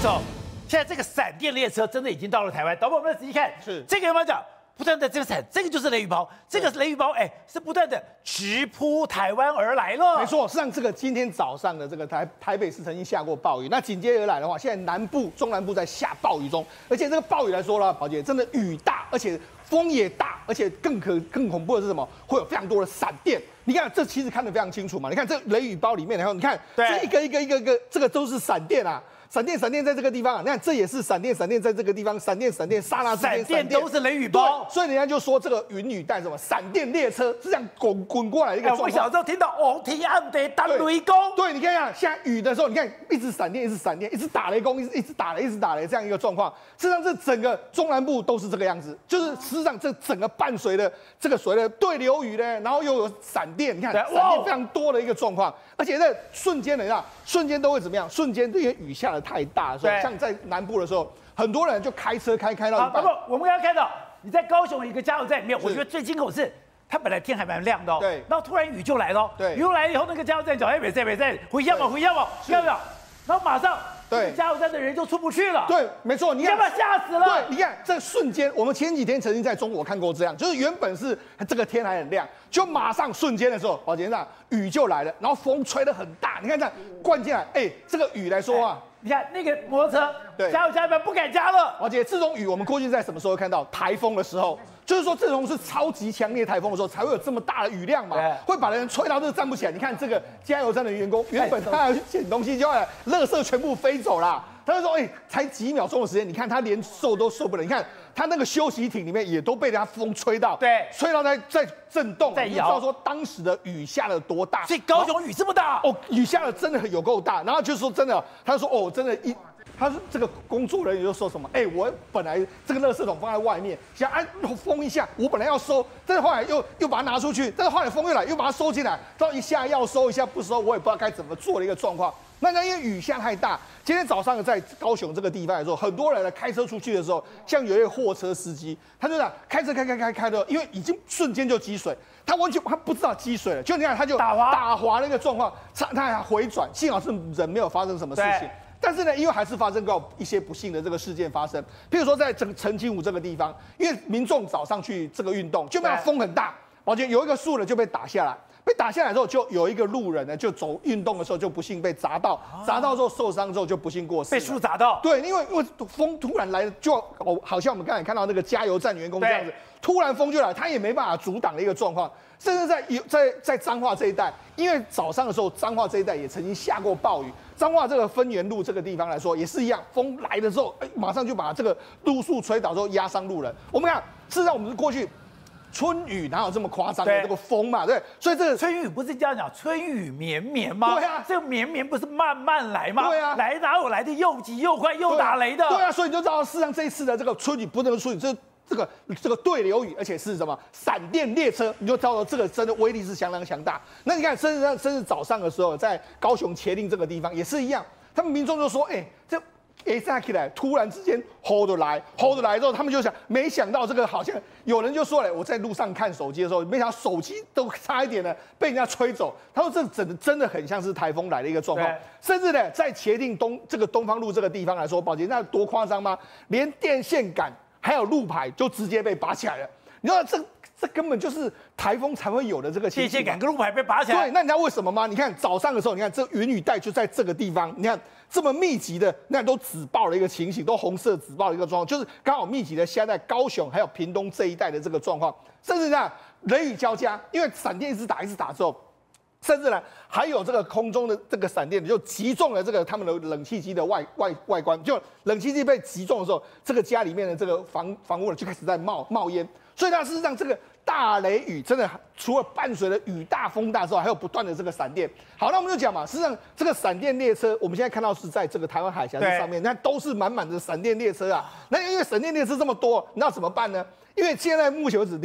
总，现在这个闪电列车真的已经到了台湾，导播我们仔细看， 是这个有没有讲？不断的这个闪，这个就是雷雨包，这个雷雨包，是不断的直扑台湾而来了。 没错，实际上这个今天早上的这个台北市曾经下过暴雨，那紧接而来的话，现在南部、中南部在下暴雨中，而且这个暴雨来说了，宝姐真的雨大，而且风也大，而且更恐怖的是什么？会有非常多的闪电。你看，这其实看得非常清楚嘛。你看这雷雨包里面，然后你看这一个，这个都是闪电啊。闪电在这个地方啊，你看这也是闪电在这个地方，闪电，刹那之间闪电都是雷雨包， 所以人家就说这个云雨带什么闪电列车是这样滚过来的一个状况。 我小时候听到哦，天暗地当雷公， 对，你看一下，现在雨的时候，你看一直闪电，一直打雷公，一直打雷这样一个状况。事实上，这整个中南部都是这个样子，就是事实上这整个伴随的这个所谓的对流雨呢，然后又有闪电，你看闪电非常多的一个状况，而且在瞬间都会怎么样？瞬间因为雨下的太大的时候，像在南部的时候，很多人就开车开到一半。 不，我们刚刚看到你在高雄一个加油站里面，我觉得最惊恐是。它本来天还蛮亮的， 对， 然后突然雨就来了， 对， 雨又来了以后，那个加油站讲，别在，回家嘛，看到没有？然后马上，对，加油站的人就出不去了， 对，没错，你要不要吓死了？ 对，你看这瞬间，我们前几天曾经在中国看过这样，就是原本是这个天还很亮，就马上瞬间的时候，宝杰长雨就来了，然后风吹得很大，你看这样灌进来，这个雨来说啊。 你看那个摩托车， 对， 加油不敢加了。 而且这种雨，我们过去在什么时候看到？台风的时候，就是说这种是超级强烈台风的时候，才会有这么大的雨量嘛，会把人吹到这个站不起来。你看这个加油站的员工，原本他要去捡东西，就要垃圾全部飞走啦。他就说，才几秒钟的时间，你看他连受都受不了。你看他那个休息艇里面也都被人家风吹到， 对， 吹到在震动， 在摇。 你知道说当时的雨下了多大？ 所以高雄雨这么大雨下了真的有够大。然后就说真的，他说真的他说这个工作人员就说什么？我本来这个垃圾桶放在外面，想风一下，我本来要收，但是后来又把它拿出去，但是后来风又来，又把它收进来，到一下要收一下不收，我也不知道该怎么做的一个状况。那因为雨下太大，今天早上在高雄这个地方来说，很多人开车出去的时候，像有一个货车司机，他就这样开车开的，因为已经瞬间就积水，他完全他不知道积水了，就你看他就打滑那个状况，他还回转，幸好是人没有发生什么事情。但是呢，因为还是发生过一些不幸的这个事件发生，譬如说在这个澄清湖这个地方，因为民众早上去这个运动，就没有风很大，而且有一个树呢就被打下来。被打下来之后，就有一个路人呢，就走运动的时候就不幸被砸到，砸到之后受伤之后就不幸过世。 被树砸到？对， 因为风突然来，就好像我们刚才看到那个加油站员工这样子，突然风就来，他也没办法阻挡的一个状况。甚至在彰化这一带，因为早上的时候彰化这一带也曾经下过暴雨，彰化这个分园路这个地方来说也是一样，风来的时候，马上就把这个路树吹倒之后压伤路人。我们看，事实上我们是过去。春雨哪有这么夸张的这个风嘛？对，所以这个春雨不是这样讲，春雨绵绵吗？ 对啊， 这个绵绵不是慢慢来吗？ 对啊， 来哪有来的又急又快又打雷的？ 对啊，所以你就知道，事实上这一次的这个春雨不能春雨，这个对流雨，而且是什么闪电列车，你就知道这个真的威力是相当强大。那你看，甚至早上的时候，在高雄茄萣这个地方也是一样，他们民众就说，下起来，突然之间 hold 来之后，他们就想，没想到这个好像有人就说了，我在路上看手机的时候，没想到手机都差一点呢被人家吹走。他说这真的很像是台风来的一个状况，甚至呢在茄萣东方路这个地方来说，宝杰那多夸张吗？连电线杆还有路牌就直接被拔起来了。你知道这根本就是台风才会有的这个情形。 电线杆跟路牌被拔起来。 对，那你知道为什么吗？你看早上的时候，你看这云雨带就在这个地方，你看这么密集的，那都紫爆的一个情形，都红色紫爆的一个状况，就是刚好密集的下在高雄还有屏东这一带的这个状况，甚至呢雷雨交加，因为闪电一直打之后。甚至呢，还有这个空中的这个闪电，就击中了这个他们的冷气机的外观。就冷气机被击中的时候，这个家里面的这个房屋就开始在冒烟。所以它事实上这个大雷雨真的除了伴随了雨大风大之外，还有不断的这个闪电。好，那我们就讲嘛，事实上这个闪电列车，我们现在看到是在这个台湾海峡这上面，那都是满满的闪电列车啊。那因为闪电列车这么多，那怎么办呢？因为现在目前为止，你看。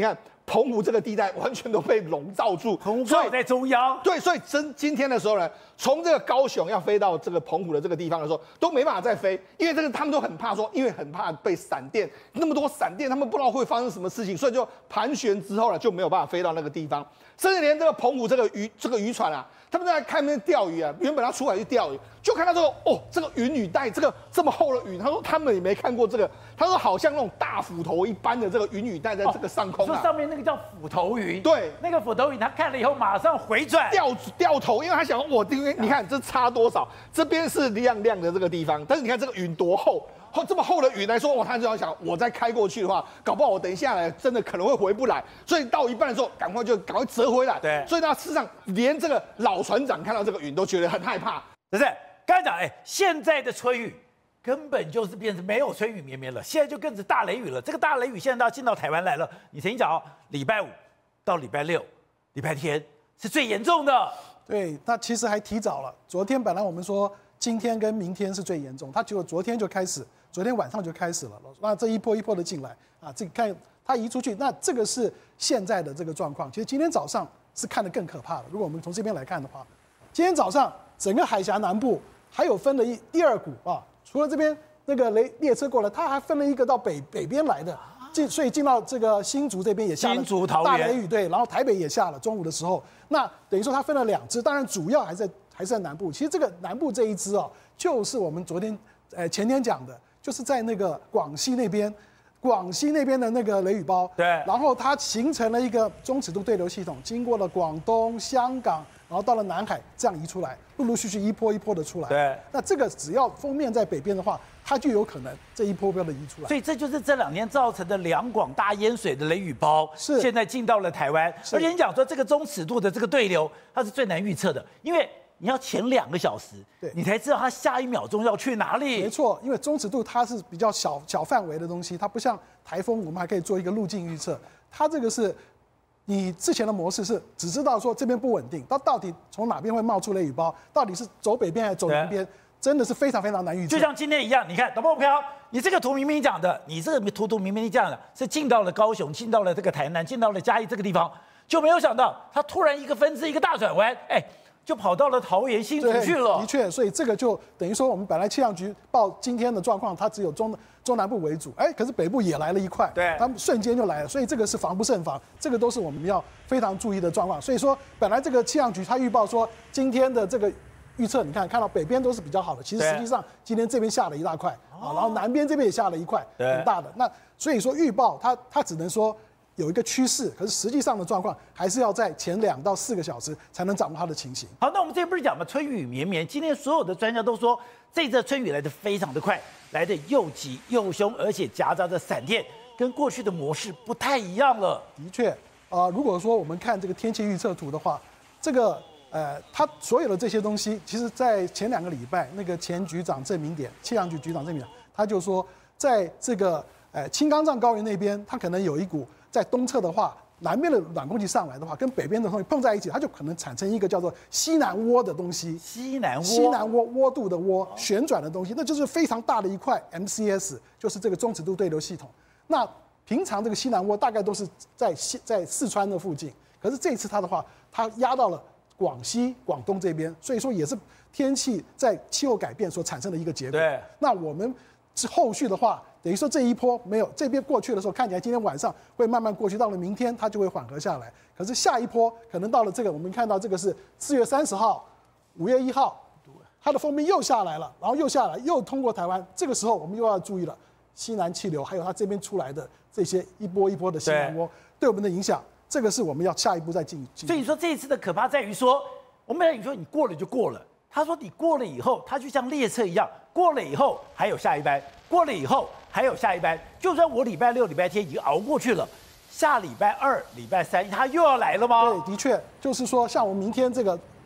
澎湖这个地带完全都被笼罩住， 澎湖在中央。 对，所以今天的时候呢，从这个高雄要飞到这个澎湖的这个地方的时候，都没办法再飞，因为这个他们都很怕说，因为很怕被闪电，那么多闪电，他们不知道会发生什么事情，所以就盘旋之后呢，就没有办法飞到那个地方，甚至连这个澎湖这个渔船啊，他们在看那钓鱼啊，原本要出来去钓鱼，就看到这个这个云雨带，这个这么厚的云，他说他们也没看过这个，他说好像那种大斧头一般的这个云雨带在这个上空啊， 说上面那个叫斧头云， 对， 那个斧头云他看了以后马上回转掉头，因为他想因为你看这差多少，这边是亮亮的这个地方，但是你看这个云多厚。这么厚的云来说，他就要想，我再开过去的话，搞不好我等一下来真的可能会回不来，所以到一半的时候，赶快折回来。 对， 所以他事实上连这个老船长看到这个云都觉得很害怕。 不是，刚才讲，现在的春雨根本就是变成没有春雨绵绵了，现在就跟着大雷雨了。这个大雷雨现在进到台湾来了。你曾经讲礼拜5到礼拜6、礼拜天是最严重的。 对，那其实还提早了。昨天本来我们说今天跟明天是最严重，他结果昨天就开始。昨天晚上就开始了，那这一波一波的进来啊，这个看它移出去，那这个是现在的这个状况。其实今天早上是看得更可怕的。如果我们从这边来看的话，今天早上整个海峡南部还有分了第二股啊，除了这边那个列车过来，它还分了一个到北边来的，所以进到这个新竹这边也下了大雷雨，对，然后台北也下了，中午的时候，那等于说它分了2支，当然主要还是在南部。其实这个南部这一支啊，就是我们前天讲的。就是在那个广西那边的那个雷雨包， 对， 然后它形成了一个中尺度对流系统，经过了广东、香港，然后到了南海，这样移出来，陆陆续续一波一波的出来。 对， 那这个只要锋面在北边的话，它就有可能这一波波的移出来。 所以这就是这2年造成的两广大淹水的雷雨包， 是现在进到了台湾。而且你讲说这个中尺度的这个对流，它是最难预测的，因为你要前2个小时， 对， 你才知道它下1秒钟要去哪里。 没错，因为中尺度它是比较小范围的东西，它不像台风，我们还可以做一个路径预测。它这个是，你之前的模式是只知道说这边不稳定，到底从哪边会冒出雷雨包，到底是走北边还是走南边，真的是非常非常难预测。 就像今天一样，你看，导播飘，你这个图明明讲的，你这个图明明讲的是进到了高雄，进到了这个台南，进到了嘉义这个地方，就没有想到它突然一个分支一个大转弯，就跑到了桃园新竹去了。 的确，所以这个就等于说，我们本来气象局报今天的状况，它只有中南部为主，可是北部也来了一块， 对， 他们瞬间就来了，所以这个是防不胜防，这个都是我们要非常注意的状况。所以说，本来这个气象局它预报说今天的这个预测，你看到北边都是比较好的，其实实际上今天这边下了一大块啊，然后南边这边也下了一块很大的。那所以说预报它只能说有一个趋势，可是实际上的状况还是要在前2到4个小时才能掌握它的情形。 好，那我们这边不是讲嘛，春雨绵绵。今天所有的专家都说，这阵春雨来得非常的快，来得又急又凶，而且夹杂着闪电，跟过去的模式不太一样了。 的确，如果说我们看这个天气预测图的话，这个它所有的这些东西，其实在前2个礼拜，那个前局长郑明典，气象局局长郑明典，他就说，在这个青冈藏高原那边，它可能有一股。在东侧的话，南边的暖空气上来的话，跟北边的东西碰在一起，它就可能产生一个叫做西南涡的东西。 西南涡，涡度的涡，旋转的东西，那就是非常大的一块 MCS， 就是这个中尺度对流系统。那平常这个西南涡大概都是在四川的附近，可是这次它的话，它压到了广西、广东这边，所以说也是天气在气候改变所产生的一个结果。 对， 那我们后续的话。等于说这一波没有这边过去的时候，看起来今天晚上会慢慢过去，到了明天它就会缓和下来。可是下一波可能到了这个，我们看到这个是4月30号、5月1号，它的锋面又下来了，然后又下来，又通过台湾。这个时候我们又要注意了，西南气流还有它这边出来的这些一波一波的西南涡对我们的影响，这个是我们要下一步再进。 所以说这一次的可怕在于说，我们你说你过了就过了，他说你过了以后，它就像列车一样，过了以后还有下一班，过了以后。还有下一班，就算我礼拜6、礼拜天已经熬过去了，下礼拜2、礼拜3它又要来了吗？ 对，的确，就是说，像我们明天这个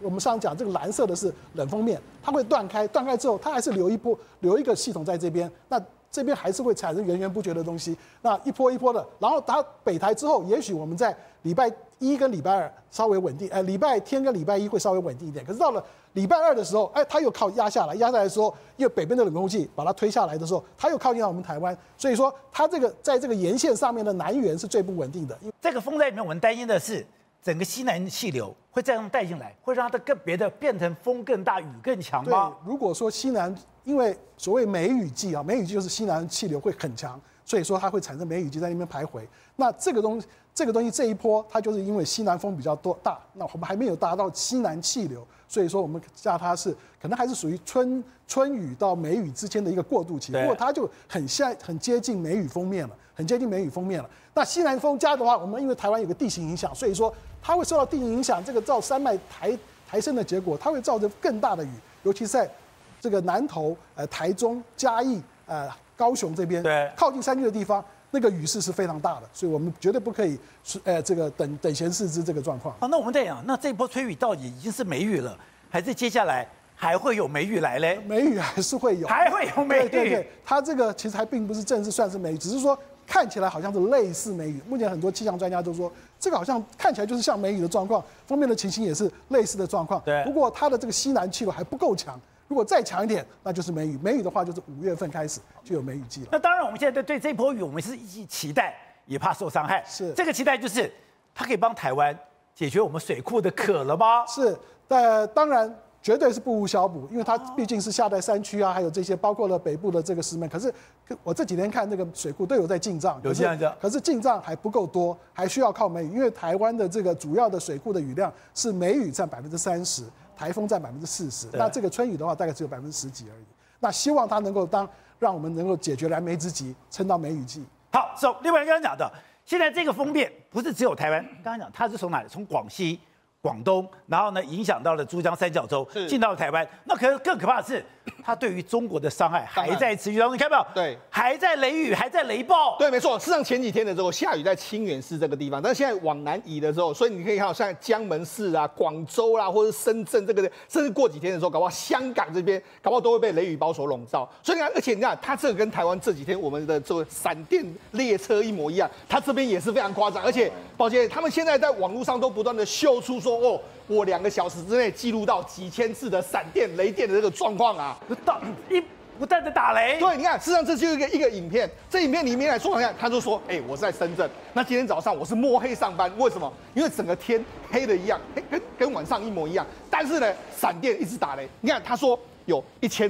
我们上讲这个蓝色的是冷锋面，它会断开，断开之后它还是留一个系统在这边，那这边还是会产生源源不绝的东西，那一波一波的，然后它北台之后，也许我们在礼拜一跟礼拜二稍微稳定，礼拜天跟礼拜一会稍微稳定一点，可是到了礼拜二的时候，它又靠压下来的时候，因为北边的冷空气把它推下来的时候，它又靠近到我们台湾，所以说它这个在这个沿线上面的南缘是最不稳定的。 这个风在里面，我们担心的是整个西南气流会这样带进来，会让它的别的变成风更大、雨更强吗？ 对，如果说西南，因为所谓梅雨季啊，梅雨季就是西南气流会很强，所以说它会产生梅雨季在那边徘徊。那这个东西这一波，它就是因为西南风比较大，那我们还没有达到西南气流，所以说我们叫它是可能还是属于春雨到梅雨之间的一个过渡期。不过它就很接近梅雨锋面了，那西南风加的话，我们因为台湾有个地形影响，所以说它会受到地形影响，这个照山脉抬升的结果，它会造成更大的雨，尤其是在这个南投、台中、嘉义、高雄这边靠近山区的地方，那个雨势是非常大的，所以我们绝对不可以这个等闲视之这个状况。 好，那我们在讲，那这波吹雨到底已经是梅雨了，还是接下来还会有梅雨来嘞？ 梅雨还是会有， 还会有梅雨。 对，它这个其实还并不是正式算是梅雨，只是说看起来好像是类似梅雨。目前很多气象专家都说，这个好像看起来就是像梅雨的状况，封面的情形也是类似的状况。 对， 不过它的这个西南气流还不够强。如果再强一点，那就是梅雨。梅雨的话，就是5月份开始就有梅雨季了。 那当然，我们现在对这波雨，我们是一期待，也怕受伤害。 是这个期待就是它可以帮台湾解决我们水库的渴了吗？ 是，当然绝对是不无小补，因为它毕竟是下在山区啊，还有这些包括了北部的这个石门。可是我这几天看那个水库都有在进账， 有进账， 可是进账还不够多，还需要靠梅雨。因为台湾的这个主要的水库的雨量是梅雨占30%。台风占40%，那这个春雨的话大概只有10%几而已。那希望它能够让我们能够解决燃眉之急，撑到梅雨季。 好，另外刚刚讲的，现在这个风面不是只有台湾，刚刚讲它是从哪里？从广西、广东，然后呢影响到了珠江三角洲，进到了台湾。那更可怕的是，它对于中国的伤害还在持续当中。你看到没有？ 对， 还在雷雨，还在雷暴。 对，没错。事实上前几天的时候下雨在清远市这个地方，但是现在往南移的时候，所以你可以看到像江门市啊、广州啦，或者深圳这个，甚至过几天的时候，搞不好香港这边搞不好都会被雷雨包所笼罩。所以你看，而且你看它这个跟台湾这几天我们的这个闪电列车一模一样，它这边也是非常夸张。而且抱歉，他们现在在网络上都不断的秀出说，哦，我2个小时之内记录到几千次的闪电、雷电的这个状况啊。 不断的打雷。 对，你看，事实上这就是一个影片。这影片里面来说，你看，他就说，我是在深圳。那今天早上我是摸黑上班，为什么？因为整个天黑的一样，跟晚上一模一样。但是呢，闪电一直打雷。你看，他说有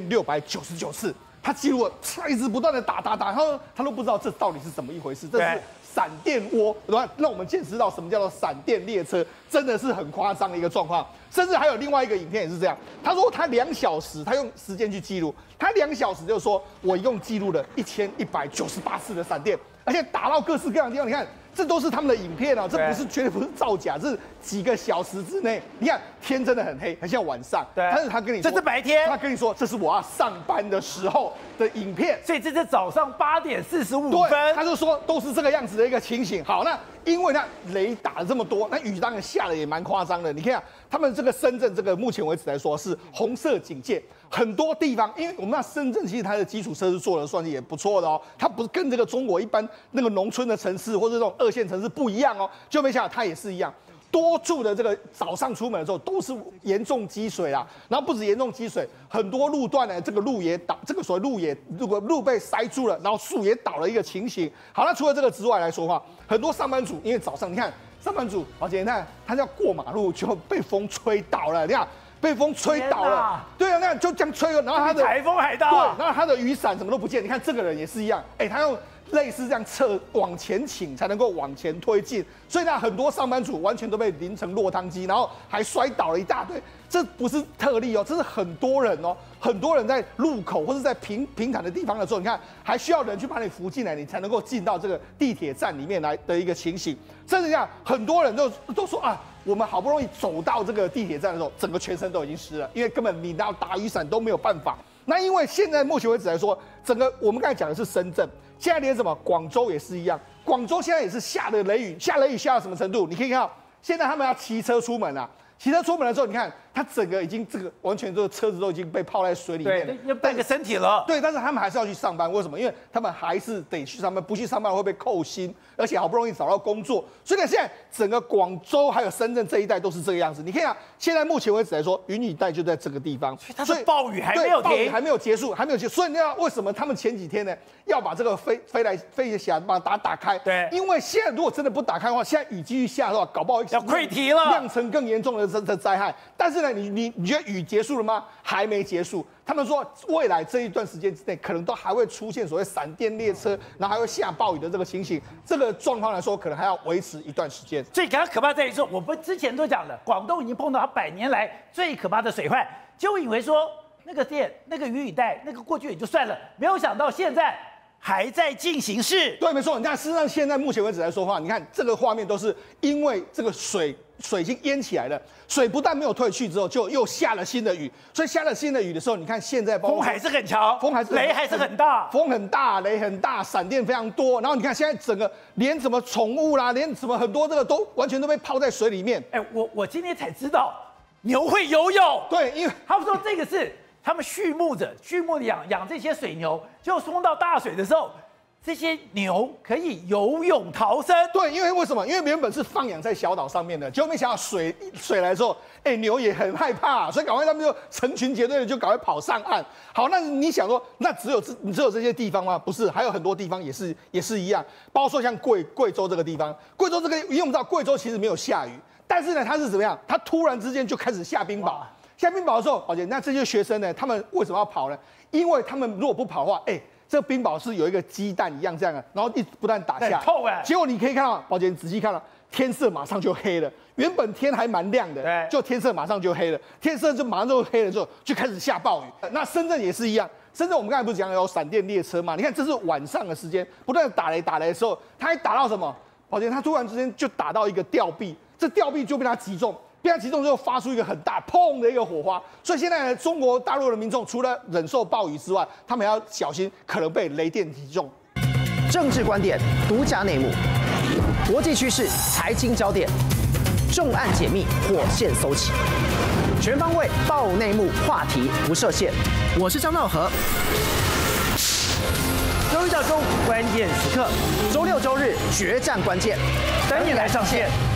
1699次，他记录了，一直不断的打，他都不知道这到底是怎么一回事。这是闪电涡，让我们见识到什么叫做闪电列车，真的是很夸张的一个状况。甚至还有另外一个影片也是这样，他说他2小时，他用时间去记录，他2小时就说我一共记录了1198次的闪电，而且打到各式各样的地方。你看，这都是他们的影片啊，这绝对不是造假，这是几个小时之内。你看天真的很黑，很像晚上，但是他跟你说这是白天， 他跟你说这是我要上班的时候的影片， 所以这是早上8点45分， 他就说都是这个样子的一个情形。好，那因为那雷打了这么多，那雨当然下的也蛮夸张的。你看他们这个深圳这个目前为止来说是红色警戒，很多地方，因为我们那深圳其实它的基础设施做的算是也不错的哦，它不是跟这个中国一般那个农村的城市或者这种2线城市不一样哦，就没想到它也是一样。多处的这个早上出门的时候都是严重积水啦，然后不止严重积水，很多路段呢，这个路也倒，这个所谓路被塞住了，然后树也倒了一个情形。好，那除了这个之外来说的话，很多上班族因为早上你看上班族，而且你看他要过马路就被风吹倒了，你看被风吹倒了，对啊，那就这样吹了，然后他的台风海盗， 对，然后他的雨伞什么都不见。你看这个人也是一样，他用类似这样往前倾才能够往前推进，所以呢，很多上班族完全都被淋成落汤鸡，然后还摔倒了一大堆。这不是特例哦，这是很多人哦，很多人在路口或者在平坦的地方的时候，你看还需要人去把你扶进来，你才能够进到这个地铁站里面来的一个情形。甚至这样，很多人都说啊，我们好不容易走到这个地铁站的时候，整个全身都已经湿了，因为根本你要打雨伞都没有办法。那因为现在目前为止来说，整个我们刚才讲的是深圳，现在连什么广州也是一样，广州现在也是下的雷雨，下雷雨下到什么程度？你可以看到，现在他们要骑车出门啊， 骑车出门的时候，你看他整个已经这个完全这个车子都已经被泡在水里面了， 要半个身体了。 对，但是他们还是要去上班，为什么？因为他们还是得去上班，不去上班会被扣薪，而且好不容易找到工作，所以呢，现在整个广州还有深圳这一带都是这个样子。你看啊，现在目前为止来说，云雨带就在这个地方， 所以它的暴雨还没有停， 暴雨还没有结束，所以你要为什么他们前几天呢要把这个飞霞把它打开？ 对， 因为现在如果真的不打开的话，现在雨继续下的话，搞不好要溃堤了， 酿成更严重的灾害。但是呢，你觉得雨结束了吗？还没结束。他们说未来这一段时间之内，可能都还会出现所谓闪电列车，然后还会下暴雨的这个情形。这个状况来说，可能还要维持一段时间。 最可怕在于说，我们之前都讲了，广东已经碰到它100年来最可怕的水患，就以为说那个电、那个雨带、那个过去也就算了，没有想到现在还在进行式。 对，没错。你看，事实上现在目前为止来说话，你看这个画面都是因为这个水已经淹起来了，水不但没有退去之后，就又下了新的雨，所以下了新的雨的时候，你看现在风还是很强，雷还是很大， 风很大，雷很大，闪电非常多。然后你看现在整个连什么宠物啦，连什么很多这个都完全都被泡在水里面。 哎，我今天才知道牛会游泳。 对，因为他们说这个是他们畜牧养这些水牛，就冲到大水的时候，这些牛可以游泳逃生。 对，因为为什么？因为原本是放养在小岛上面的，结果没想到水来之后，牛也很害怕，所以赶快他们就成群结队的就赶快跑上岸。好，那你想说，那只有这些地方吗？不是，还有很多地方也是一样，包括说像贵州这个地方，贵州这个因为我们知道贵州其实没有下雨，但是呢，它是怎么样？它突然之间就开始下冰雹。下冰雹的时候，宝姐，那这些学生呢，他们为什么要跑呢？因为他们如果不跑的话，这个冰雹是有一个鸡蛋一样这样的，然后一直不断打下， 透哎。 结果你可以看到，宝姐，你仔细看到，天色马上就黑了。原本天还蛮亮的，就天色马上就黑了，天色就马上就黑了之后，就开始下暴雨。那深圳也是一样，深圳我们刚才不是讲有闪电列车嘛？你看这是晚上的时间，不断的打雷的时候，它还打到什么？宝姐，它突然之间就打到一个吊臂，这吊臂就被它击中。被它击中之后，发出一个很大砰的一个火花，所以现在呢，中国大陆的民众除了忍受暴雨之外，他们还要小心可能被雷电击中。 政治观点、独家内幕、国际趋势、财经焦点，重案解密，火线搜起，全方位爆内幕，话题不设限。我是张兆和。 周一到周五关键时刻， 周六周日决战关键， 等你来上线。